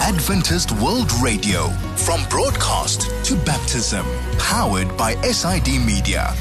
Adventist World Radio, from broadcast to baptism, powered by SID Media.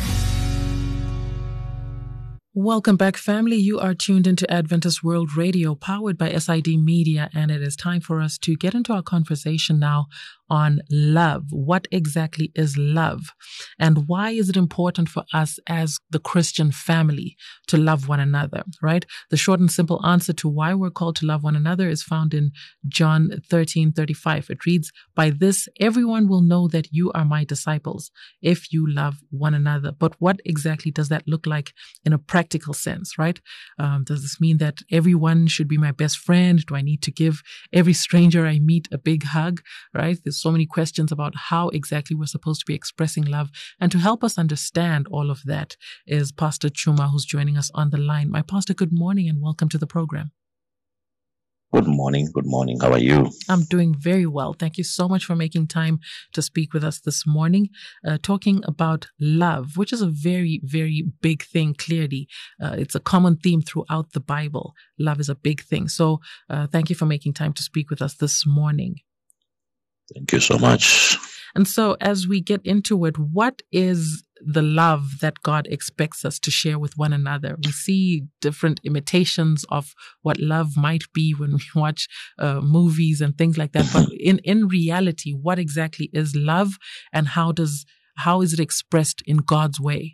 Welcome back, family. You are tuned into Adventist World Radio, powered by SID Media, and it is time for us to get into our conversation now on love. What exactly is love? And why is it important for us as the Christian family to love one another, right? The short and simple answer to why we're called to love one another is found in John 13:35. It reads, "By this, everyone will know that you are my disciples, if you love one another." But what exactly does that look like in a practical sense, right? Does this mean that everyone should be my best friend? Do I need to give every stranger I meet a big hug, right? There's so many questions about how exactly we're supposed to be expressing love. And to help us understand all of that is Pastor Chuma, who's joining us on the line. My pastor, good morning and welcome to the program. Good morning. Good morning. How are you? I'm doing very well. Thank you so much for making time to speak with us this morning, talking about love, which is a very, very big thing, clearly. It's a common theme throughout the Bible. Love is a big thing. So thank you for making time to speak with us this morning. Thank you so much. And so as we get into it, what is the love that God expects us to share with one another? We see different imitations of what love might be when we watch movies and things like that. But in reality, what exactly is love, and how is it expressed in God's way?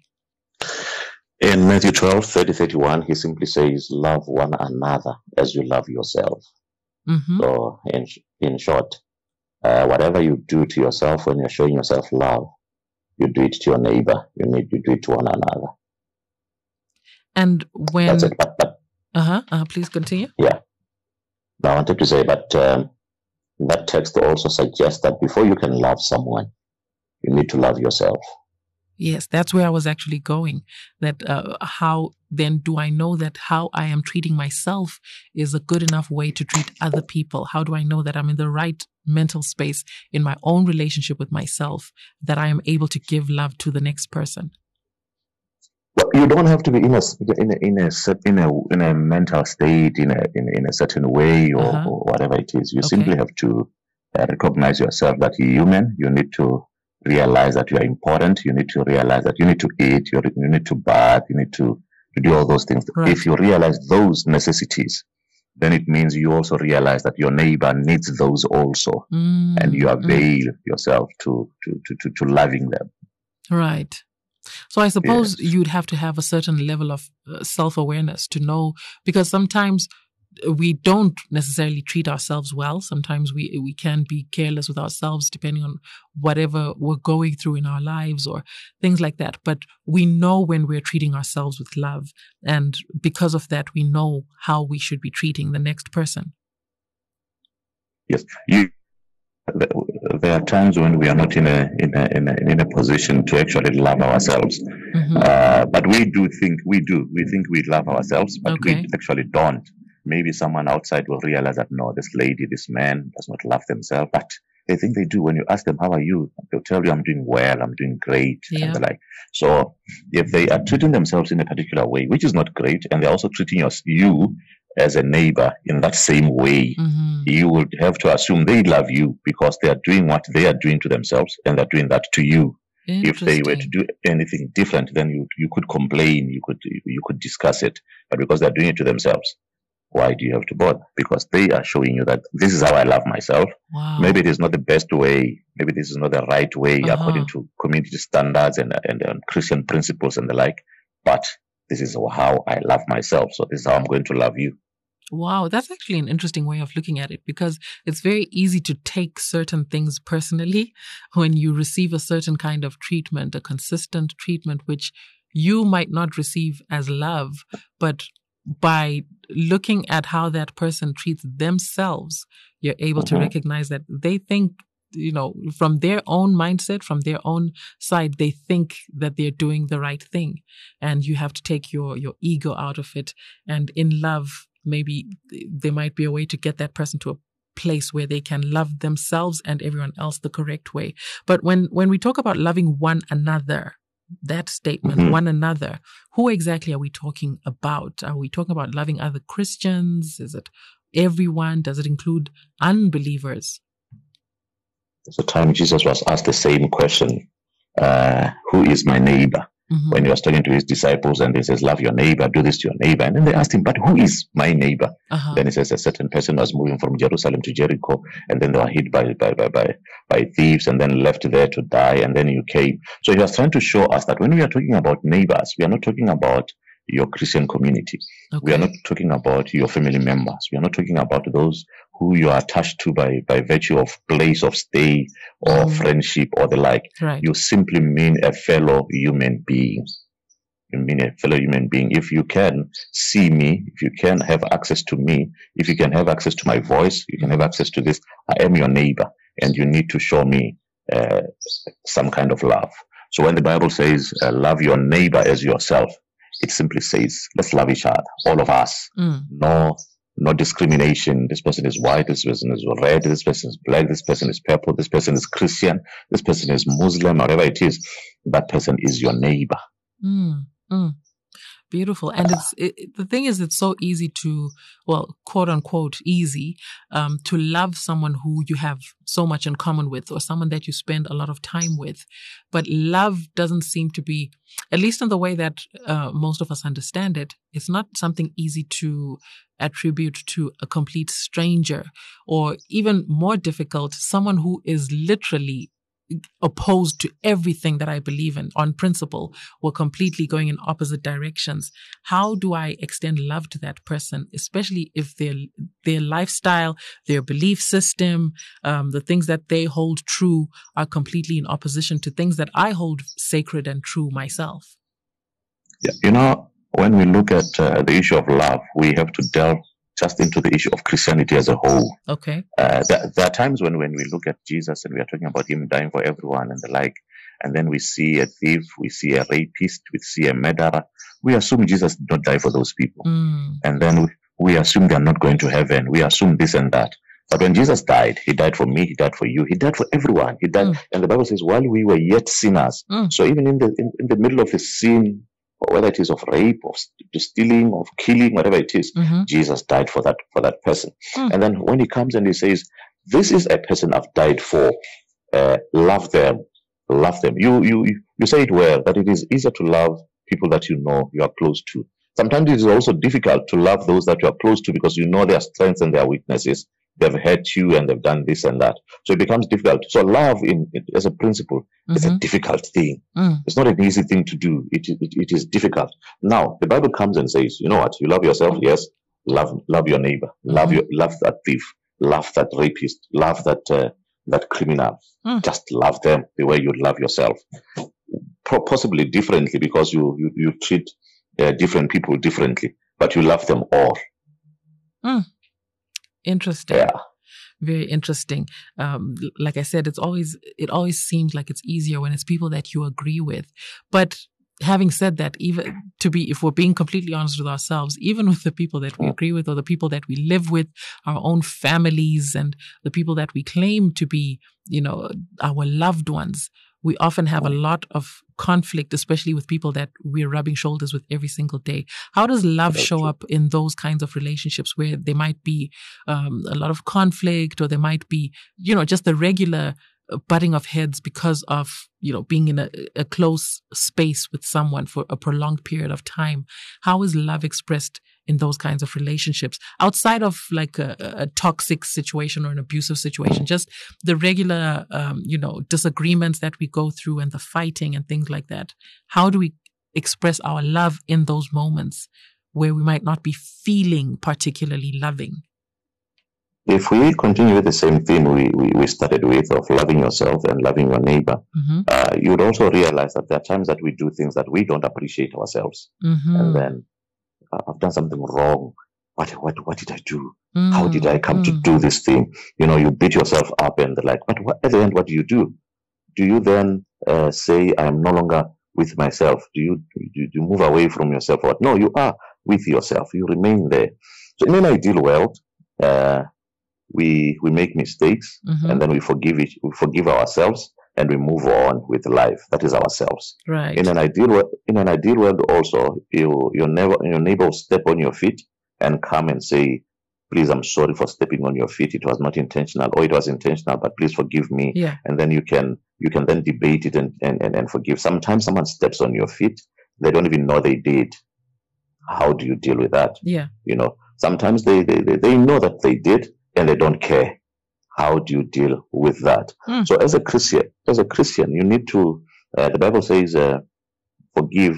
In Matthew 12:30-31, he simply says, "Love one another as you love yourself." Mm-hmm. So in short, whatever you do to yourself when you're showing yourself love, you do it to your neighbor. You need to do it to one another. And when... That's it. But please continue. Yeah. Now, I wanted to say, but that text also suggests that before you can love someone, you need to love yourself. Yes, that's where I was actually going. That how then do I know that how I am treating myself is a good enough way to treat other people? How do I know that I'm in the right mental space in my own relationship with myself, that I am able to give love to the next person? Well, you don't have to be in a mental state in a certain way or whatever it is. You simply have to recognize yourself that you're human. You need to realize that you are important. You need to realize that you need to eat, you need to bath, you need to do all those things. Right. If you realize those necessities, then it means you also realize that your neighbor needs those also, and you avail yourself to loving them. Right. So I suppose you'd have to have a certain level of self-awareness to know, because sometimes we don't necessarily treat ourselves well. Sometimes we can be careless with ourselves depending on whatever we're going through in our lives or things like that. But we know when we're treating ourselves with love. And because of that, we know how we should be treating the next person. Yes. There are times when we are not in a position to actually love ourselves. Mm-hmm. But we think we love ourselves, but we actually don't. Maybe someone outside will realize that, no, this lady, this man does not love themselves, but they think they do. When you ask them, how are you? They'll tell you, I'm doing well, I'm doing great, and the like. So if they are treating themselves in a particular way, which is not great, and they're also treating you as a neighbor in that same way, you would have to assume they love you because they are doing what they are doing to themselves, and they're doing that to you. If they were to do anything different, then you could complain, you could discuss it, but because they're doing it to themselves, why do you have to bother? Because they are showing you that this is how I love myself. Wow. Maybe it is not the best way. Maybe this is not the right way according to community standards and Christian principles and the like. But this is how I love myself. So this is how I'm going to love you. Wow, that's actually an interesting way of looking at it, because it's very easy to take certain things personally when you receive a certain kind of treatment, a consistent treatment, which you might not receive as love, but by looking at how that person treats themselves, you're able to recognize that they think, from their own mindset, from their own side, they think that they're doing the right thing. And you have to take your ego out of it. And in love, maybe there might be a way to get that person to a place where they can love themselves and everyone else the correct way. But when we talk about loving one another, that statement, one another, who exactly are we talking about? Are we talking about loving other Christians? Is it everyone? Does it include unbelievers? There's a time Jesus was asked the same question, who is my neighbor? When he was talking to his disciples, and he says, love your neighbor, do this to your neighbor. And then they asked him, but who is my neighbor? Then he says a certain person was moving from Jerusalem to Jericho, and then they were hit by thieves, and then left there to die, and then you came. So he was trying to show us that when we are talking about neighbors, we are not talking about your Christian community. Okay. We are not talking about your family members. We are not talking about those who you are attached to by virtue of place of stay or friendship or the like. Right. You simply mean a fellow human being. You mean a fellow human being. If you can see me, if you can have access to me, if you can have access to my voice, you can have access to this, I am your neighbor, and you need to show me some kind of love. So when the Bible says, love your neighbor as yourself, it simply says, let's love each other, all of us. No discrimination. This person is white, this person is red, this person is black, this person is purple, this person is Christian, this person is Muslim, whatever it is. That person is your neighbor. Beautiful. And the thing is, it's so easy to, well, quote unquote, easy, to love someone who you have so much in common with, or someone that you spend a lot of time with. But love doesn't seem to be, at least in the way that most of us understand it, it's not something easy to attribute to a complete stranger, or even more difficult, someone who is literally opposed to everything that I believe in on principle. We're completely going in opposite directions. How do I extend love to that person, especially if their lifestyle, their belief system, the things that they hold true are completely in opposition to things that I hold sacred and true myself? Yeah, you know, when we look at the issue of love, we have to delve just into the issue of Christianity as a whole. Okay. There are times when we look at Jesus and we are talking about him dying for everyone and the like, and then we see a thief, we see a rapist, we see a murderer. We assume Jesus did not die for those people. And then we assume they are not going to heaven. We assume this and that. But when Jesus died, he died for me, he died for you, he died for everyone. He died, and the Bible says, while we were yet sinners. So even in the middle of his sin, whether it is of rape, of stealing, of killing, whatever it is, Jesus died for that person. And then when he comes and he says, this is a person I've died for, love them. You say it well, that it is easier to love people that you know you are close to. Sometimes it is also difficult to love those that you are close to because you know their strengths and their weaknesses. They've hurt you and they've done this and that. So it becomes difficult. So love as a principle is a difficult thing. It's not an easy thing to do. It is difficult. Now, the Bible comes and says, you know what? You love yourself? Yes. Love your neighbor. Love that thief. Love that rapist. Love that criminal. Just love them the way you love yourself. Possibly differently because you treat different people differently, but you love them all. Interesting. Yeah. Very interesting. Like I said, it always seems like it's easier when it's people that you agree with. But having said that, if we're being completely honest with ourselves, even with the people that we agree with or the people that we live with, our own families and the people that we claim to be, our loved ones, we often have a lot of conflict, especially with people that we're rubbing shoulders with every single day. How does love show up in those kinds of relationships where there might be a lot of conflict, or there might be, just the regular butting of heads because of, being in a close space with someone for a prolonged period of time? How is love expressed in those kinds of relationships outside of like a toxic situation or an abusive situation? Just the regular, disagreements that we go through and the fighting and things like that. How do we express our love in those moments where we might not be feeling particularly loving? If we continue with the same theme we started with, of loving yourself and loving your neighbor, you would also realize that there are times that we do things that we don't appreciate ourselves. And then, I've done something wrong. What did I do? How did I come to do this thing? You beat yourself up and like, but at the end, what do? Do you then say, I am no longer with myself? Do you move away from yourself? Or what? No, you are with yourself. You remain there. So in an ideal world, we make mistakes and then we forgive ourselves and we move on with life. That is ourselves. Right. In an ideal world also, your neighbor will step on your feet and come and say, please, I'm sorry for stepping on your feet. It was not intentional, or it was intentional, but please forgive me. Yeah. And then you can then debate it and forgive. Sometimes someone steps on your feet, they don't even know they did. How do you deal with that? Yeah. Sometimes they know that they did and they don't care. How do you deal with that? So as a Christian, you need to, the Bible says, forgive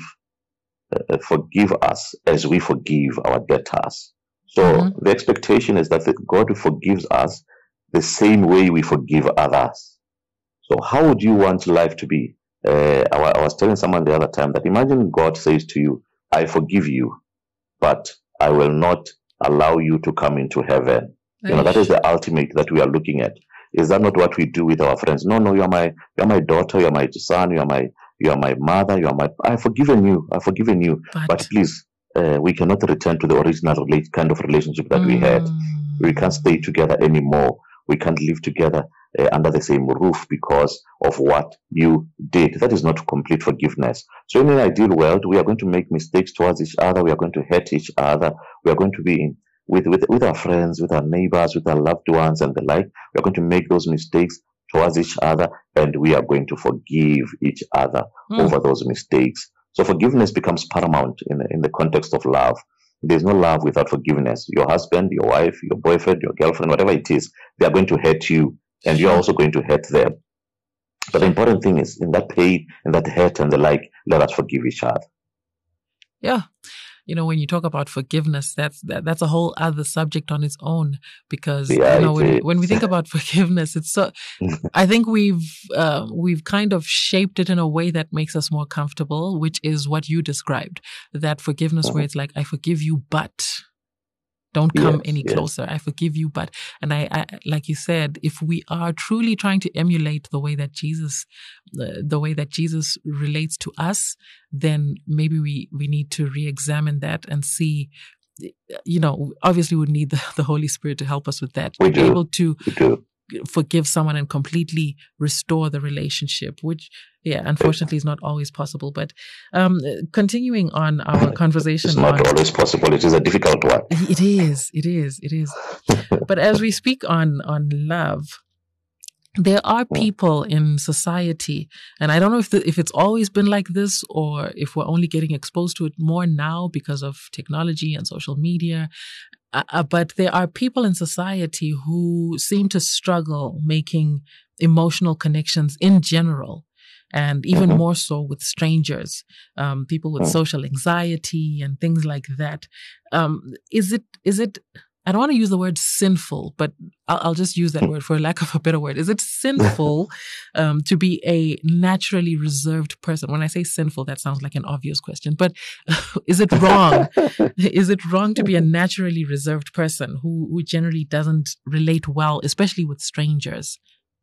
us as we forgive our debtors. So the expectation is that God forgives us the same way we forgive others. So how would you want life to be? I was telling someone the other time that imagine God says to you, I forgive you, but I will not allow you to come into heaven. That is the ultimate that we are looking at. Is that not what we do with our friends? No, you're my daughter, you're my son, you're my mother, I've forgiven you. But please, we cannot return to the original kind of relationship that we had. We can't stay together anymore. We can't live together under the same roof because of what you did. That is not complete forgiveness. So in an ideal world, we are going to make mistakes towards each other. We are going to hurt each other. We are going to be with our friends, with our neighbors, with our loved ones and the like. We are going to make those mistakes towards each other, and we are going to forgive each other over those mistakes. So forgiveness becomes paramount in the context of love. There's no love without forgiveness. Your husband, your wife, your boyfriend, your girlfriend, whatever it is, they are going to hurt you, and you're also going to hurt them. But the important thing is, in that pain, in that hurt and the like, let us forgive each other. Yeah. When you talk about forgiveness, that's a whole other subject on its own, because when we think about forgiveness, it's so. I think we've kind of shaped it in a way that makes us more comfortable, which is what you described, that forgiveness where it's like, I forgive you, but don't come any closer. I forgive you, but, and I like you said, if we are truly trying to emulate the way that Jesus relates to us, then maybe we need to re-examine that and see, obviously we need the Holy Spirit to help us with that. We be do. able to forgive someone and completely restore the relationship, which, unfortunately is not always possible. But continuing on our conversation. It's not always possible. It is a difficult one. It is. But as we speak on love, there are people in society, and I don't know if it's always been like this or if we're only getting exposed to it more now because of technology and social media. But there are people in society who seem to struggle making emotional connections in general, and even more so with strangers, people with social anxiety and things like that. Is it, I don't want to use the word sinful, but I'll just use that word for lack of a better word. Is it sinful to be a naturally reserved person? When I say sinful, that sounds like an obvious question, but is it wrong? Is it wrong to be a naturally reserved person who generally doesn't relate well, especially with strangers?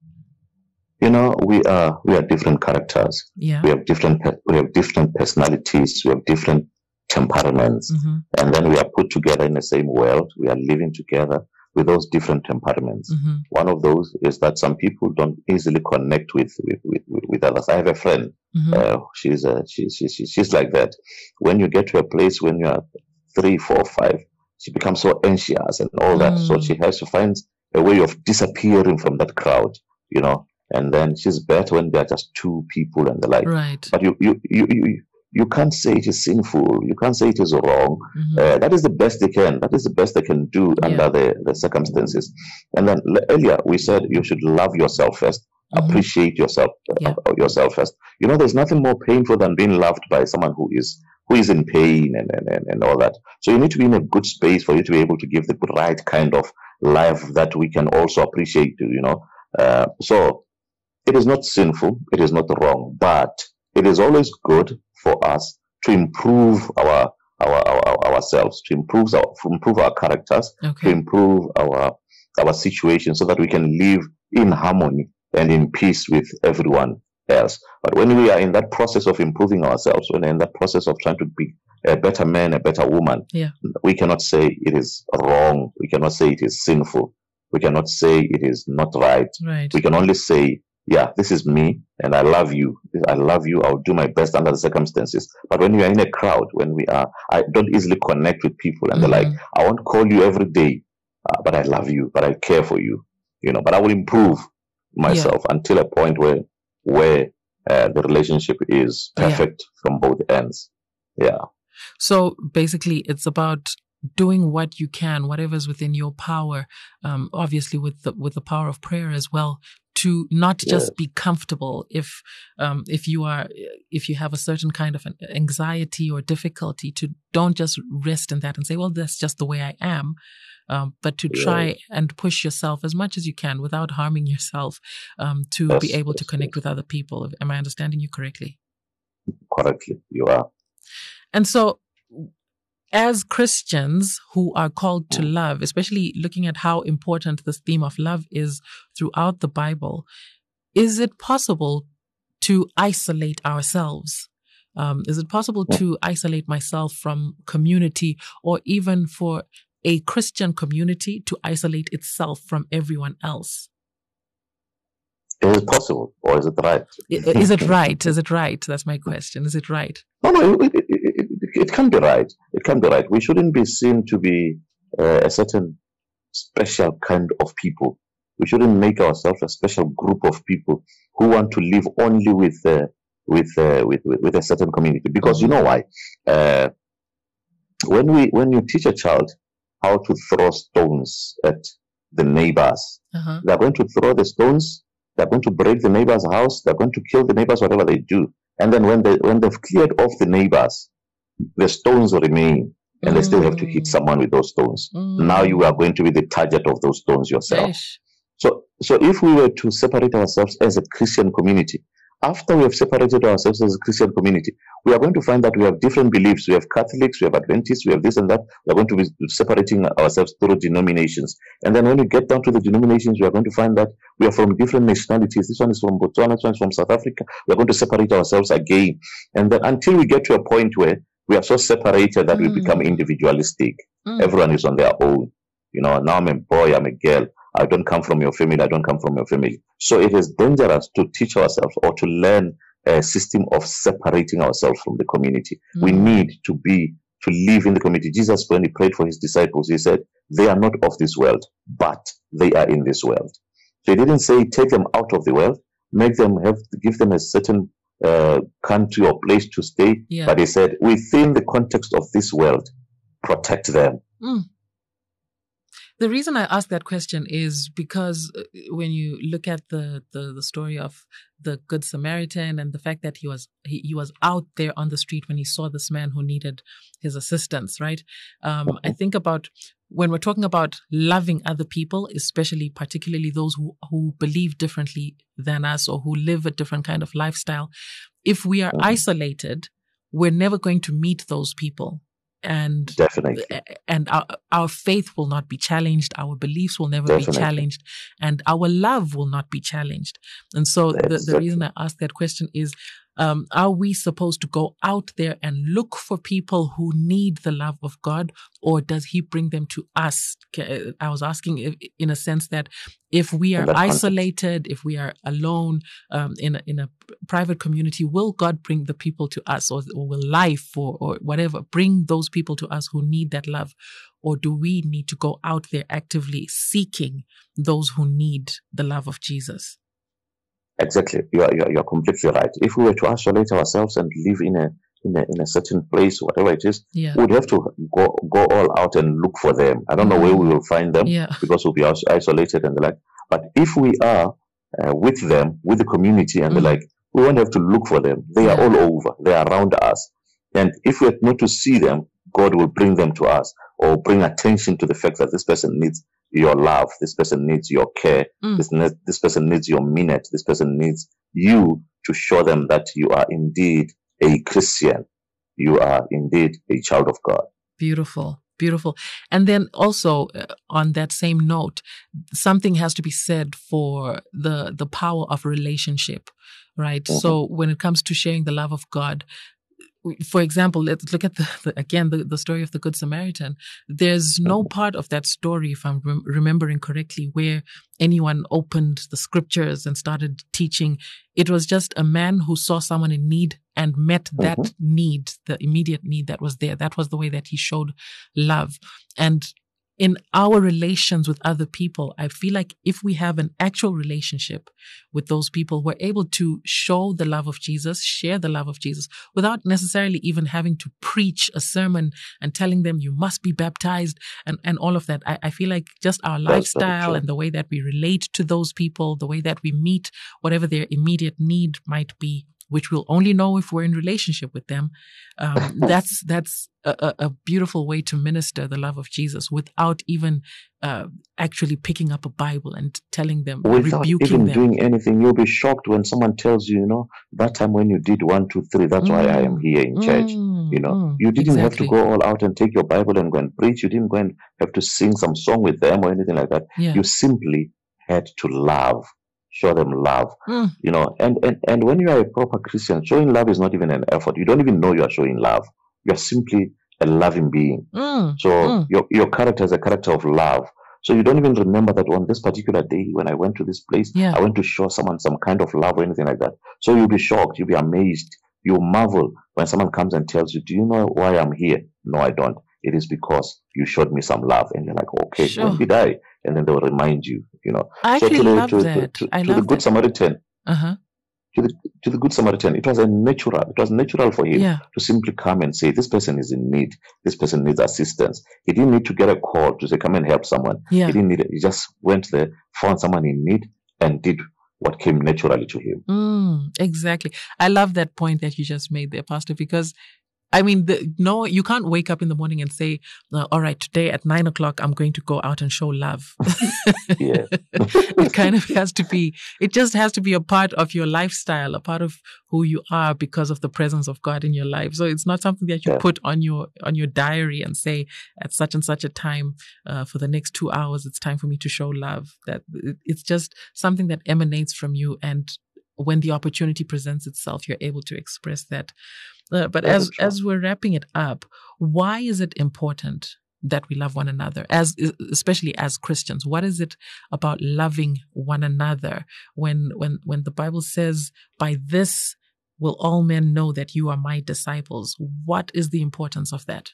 We are different characters. Yeah. We have different personalities. We have different temperaments, and then we are put together in the same world. We are living together with those different temperaments. One of those is that some people don't easily connect with others. I have a friend. She's like that. When you get to a place when you are 3, 4, 5, she becomes so anxious and all that. So she has to find a way of disappearing from that crowd, And then she's better when there are just two people and the like. Right. But you can't say it is sinful. You can't say it is wrong. That is the best they can. That is the best they can do under the circumstances. And then earlier we said you should love yourself first. Appreciate yourself first. There's nothing more painful than being loved by someone who is in pain and all that. So you need to be in a good space for you to be able to give the right kind of life that we can also appreciate. So it is not sinful. It is not wrong, but it is always good for us to improve ourselves, to improve our characters, to improve our situation, so that we can live in harmony and in peace with everyone else. But when we are in that process of improving ourselves, when we're in that process of trying to be a better man, a better woman, we cannot say it is wrong. We cannot say it is sinful. We cannot say it is not right. We can only say, this is me, and I love you. I'll do my best under the circumstances. But when we are in a crowd, I don't easily connect with people and the like. I won't call you every day but I love you, but I care for you, but I will improve myself until a point where the relationship is perfect from both ends. Yeah. So basically, it's about doing what you can, whatever's within your power, obviously with the power of prayer as well, to not just be comfortable if you have a certain kind of an anxiety or difficulty, to don't just rest in that and say, well, that's just the way I am, but to try and push yourself as much as you can without harming yourself, to be able to connect with other people. Am I understanding you correctly? Correctly, you are. And so, as Christians who are called to love, especially looking at how important this theme of love is throughout the Bible, is it possible to isolate ourselves? Is it possible to isolate myself from community, or even for a Christian community to isolate itself from everyone else? Is it possible, or is it right? Is it right? Is it right? That's my question. Is it right? No, it can be right. It can be right. We shouldn't be seen to be a certain special kind of people. We shouldn't make ourselves a special group of people who want to live only with a certain community. Because you know why? When you teach a child how to throw stones at the neighbors, they're going to throw the stones. They're going to break the neighbor's house. They're going to kill the neighbors, whatever they do. And then when they've cleared off the neighbors, the stones remain, and they still have to hit someone with those stones. Now you are going to be the target of those stones yourself. Yes. So if we were to separate ourselves as a Christian community, after we have separated ourselves as a Christian community, we are going to find that we have different beliefs. We have Catholics, we have Adventists, we have this and that. We are going to be separating ourselves through denominations. And then when we get down to the denominations, we are going to find that we are from different nationalities. This one is from Botswana, this one is from South Africa. We are going to separate ourselves again. And then until we get to a point where we are so separated that we become individualistic. Everyone is on their own. Now I'm a boy, I'm a girl. I don't come from your family, I don't come from your family. So it is dangerous to teach ourselves or to learn a system of separating ourselves from the community. We need to live in the community. Jesus, when he prayed for his disciples, he said, they are not of this world, but they are in this world. So he didn't say take them out of the world, give them a certain country or place to stay, but he said within the context of this world, protect them. The reason I ask that question is because when you look at the story of the Good Samaritan and the fact that he was out there on the street when he saw this man who needed his assistance, right? I think about when we're talking about loving other people, particularly those who believe differently than us or who live a different kind of lifestyle. If we are isolated, we're never going to meet those people. And definitely, and our faith will not be challenged. Our beliefs will never be challenged, and our love will not be challenged. And so the reason I ask that question is, are we supposed to go out there and look for people who need the love of God, or does he bring them to us? I was asking in a sense that if we are isolated, if we are alone in a private community, will God bring the people to us, or will life or whatever bring those people to us who need that love? Or do we need to go out there actively seeking those who need the love of Jesus? Exactly. You're completely right. If we were to isolate ourselves and live in a certain place, whatever it is, we'd have to go all out and look for them. I don't know where we will find them because we'll be isolated and the like. But if we are with them, with the community and the like, we won't have to look for them. They are all over. They are around us. And if we are not to see them, God will bring them to us, or bring attention to the fact that this person needs your love, this person needs your care, this person needs your minute, this person needs you to show them that you are indeed a Christian, you are indeed a child of God. Beautiful. Beautiful. And then also on that same note, something has to be said for the power of relationship, right? So when it comes to sharing the love of God, for example, let's look at the story of the Good Samaritan. There's no part of that story, if I'm remembering correctly, where anyone opened the scriptures and started teaching. It was just a man who saw someone in need and met that need, the immediate need that was there. That was the way that he showed love. And in our relations with other people, I feel like if we have an actual relationship with those people, we're able to show the love of Jesus, share the love of Jesus without necessarily even having to preach a sermon and telling them you must be baptized and all of that. I feel like just our lifestyle and the way that we relate to those people, the way that we meet whatever their immediate need might be, which we'll only know if we're in relationship with them. That's a beautiful way to minister the love of Jesus without even actually picking up a Bible and telling them, without rebuking even them. doing anything. You'll be shocked when someone tells you, that time when you did 1, 2, 3, that's why I am here in church. You didn't have to go all out and take your Bible and go and preach. You didn't go and have to sing some song with them or anything like that. Yeah. You simply had to love. Show them love, and when you are a proper Christian, showing love is not even an effort. You don't even know you are showing love. You are simply a loving being. Your character is a character of love. So you don't even remember that on this particular day when I went to this place, I went to show someone some kind of love or anything like that. So you'll be shocked, you'll be amazed, you'll marvel when someone comes and tells you, do you know why I'm here? No, I don't. It is because you showed me some love. And you're like, okay, when did I? And then they'll remind you, I actually love that. To the Good Samaritan. To the Good Samaritan, it was natural for him to simply come and say, this person is in need. This person needs assistance. He didn't need to get a call to say, come and help someone. He didn't need it. He just went there, found someone in need, and did what came naturally to him. Exactly. I love that point that you just made there, Pastor, because you can't wake up in the morning and say, all right, today at 9 o'clock, I'm going to go out and show love. It kind of just has to be a part of your lifestyle, a part of who you are because of the presence of God in your life. So it's not something that you put on your diary and say at such and such a time, for the next 2 hours, it's time for me to show love. That it's just something that emanates from you, and when the opportunity presents itself, you're able to express that. But as we're wrapping it up, why is it important that we love one another, especially as Christians? What is it about loving one another when the Bible says, by this will all men know that you are my disciples? What is the importance of that?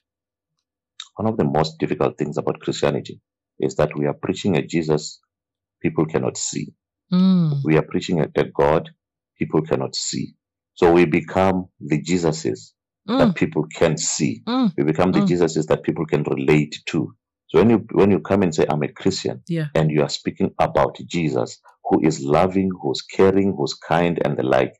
One of the most difficult things about Christianity is that we are preaching a Jesus people cannot see. We are preaching a God people cannot see. So we become the Jesuses that people can see. We become the Jesuses that people can relate to. So when you come and say, I'm a Christian, and you are speaking about Jesus, who is loving, who's caring, who's kind, and the like,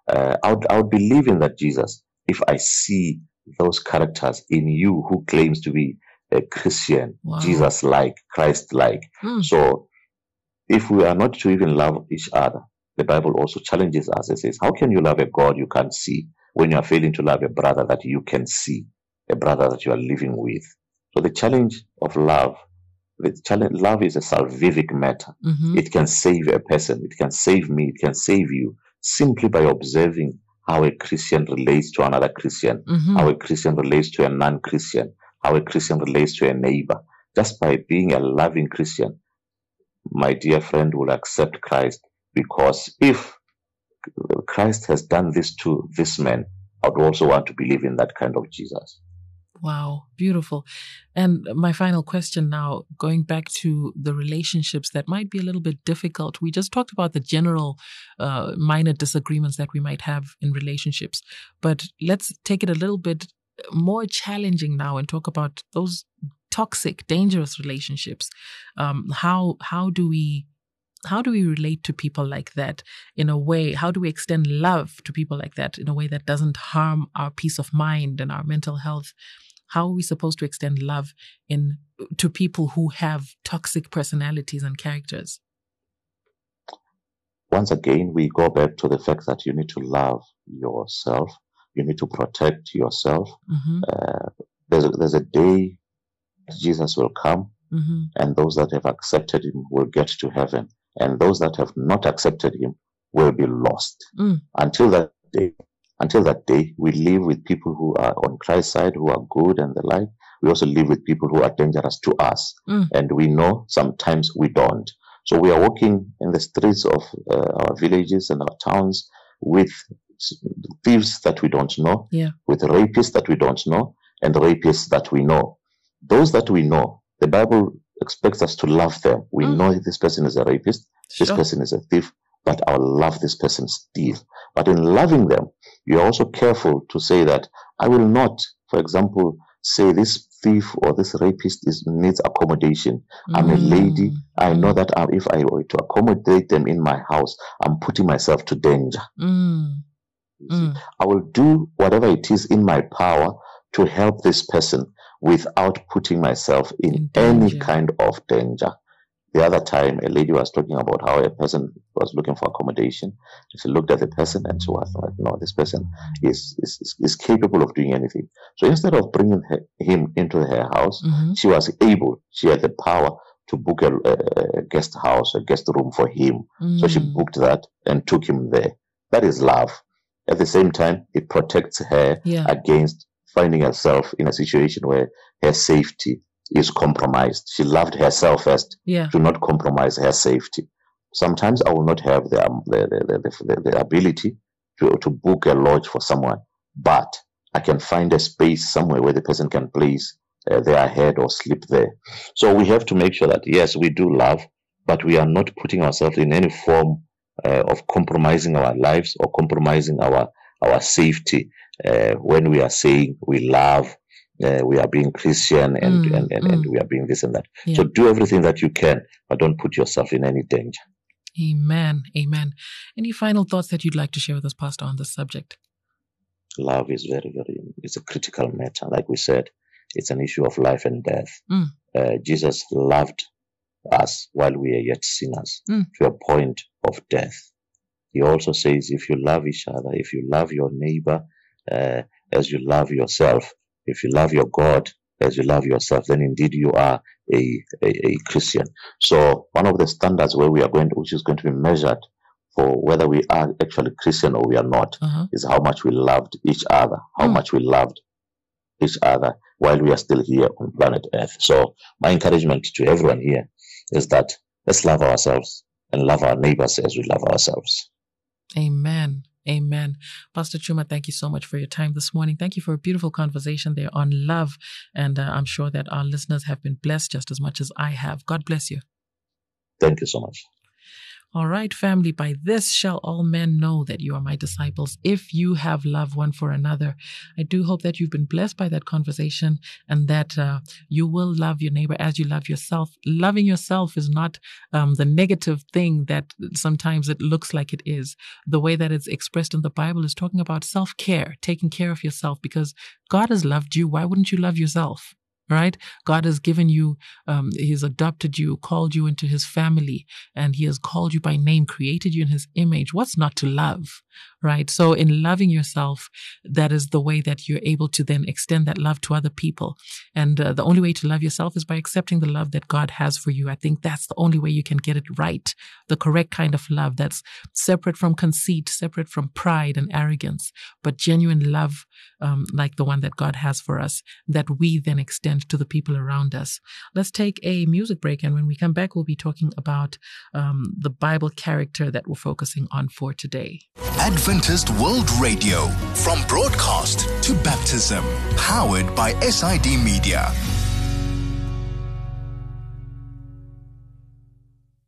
I would believe in that Jesus if I see those characters in you who claims to be a Christian, Jesus-like, Christ-like. So if we are not to even love each other, the Bible also challenges us. It says, how can you love a God you can't see when you are failing to love a brother that you can see, a brother that you are living with? So the challenge of love, love is a salvific matter. It can save a person. It can save me. It can save you simply by observing how a Christian relates to another Christian, how a Christian relates to a non-Christian, how a Christian relates to a neighbor. Just by being a loving Christian, my dear friend will accept Christ, because if Christ has done this to this man, I would also want to believe in that kind of Jesus. Wow, beautiful. And my final question now, going back to the relationships that might be a little bit difficult. We just talked about the general minor disagreements that we might have in relationships, but let's take it a little bit more challenging now and talk about those toxic, dangerous relationships. How do we relate to people like that in a way? How do we extend love to people like that in a way that doesn't harm our peace of mind and our mental health? How are we supposed to extend love to people who have toxic personalities and characters? Once again, we go back to the fact that you need to love yourself. You need to protect yourself. There's a day Jesus will come, and those that have accepted him will get to heaven, and those that have not accepted him will be lost. Until that day, we live with people who are on Christ's side, who are good and the like. We also live with people who are dangerous to us, and we know sometimes we don't. So we are walking in the streets of our villages and our towns with thieves that we don't know, with rapists that we don't know, and rapists that we know. Those that we know, The Bible expects us to love them. We know this person is a rapist, this person is a thief, but I'll love this person still. But in loving them, you're also careful to say that I will not, for example, say this thief or this rapist needs accommodation. I'm a lady. I know that if I were to accommodate them in my house, I'm putting myself to danger. I will do whatever it is in my power to help this person without putting myself in any kind of danger. The other time, a lady was talking about how a person was looking for accommodation. She looked at the person and she was like, no, this person is capable of doing anything. So instead of bringing him into her house, she had the power to book a guest house, a guest room for him. So she booked that and took him there. That is love. At the same time, it protects her against finding herself in a situation where her safety is compromised. She loved herself first to not compromise her safety. Sometimes I will not have the ability to book a lodge for someone, but I can find a space somewhere where the person can place their head or sleep there. So we have to make sure that, yes, we do love, but we are not putting ourselves in any form of compromising our lives or compromising our safety when we are saying we love, we are being Christian and we are being this and that. So do everything that you can, but don't put yourself in any danger. Amen. Amen. Any final thoughts that you'd like to share with us, Pastor, on this subject? Love is it's a critical matter. Like we said, it's an issue of life and death. Jesus loved us while we are yet sinners to a point of death. He also says, if you love each other, if you love your neighbor as you love yourself, if you love your God as you love yourself, then indeed you are a Christian. So one of the standards which is going to be measured for whether we are actually Christian or we are not, is how much we loved each other, how much we loved each other while we are still here on planet Earth. So my encouragement to everyone here is that let's love ourselves and love our neighbors as we love ourselves. Amen. Amen. Pastor Chuma, thank you so much for your time this morning. Thank you for a beautiful conversation there on love. And I'm sure that our listeners have been blessed just as much as I have. God bless you. Thank you so much. All right, family, by this shall all men know that you are my disciples, if you have love one for another. I do hope that you've been blessed by that conversation and that you will love your neighbor as you love yourself. Loving yourself is not the negative thing that sometimes it looks like it is. The way that it's expressed in the Bible is talking about self-care, taking care of yourself, because God has loved you. Why wouldn't you love yourself? Right? God has given you, He's adopted you, called you into His family, and He has called you by name, created you in His image. What's not to love? Right? So in loving yourself, that is the way that you're able to then extend that love to other people. And the only way to love yourself is by accepting the love that God has for you. I think that's the only way you can get it right. The correct kind of love that's separate from conceit, separate from pride and arrogance, but genuine love, like the one that God has for us, that we then extend to the people around us. Let's take a music break. And when we come back, we'll be talking about the Bible character that we're focusing on for today. Adventist World Radio, from broadcast to baptism, powered by SID Media.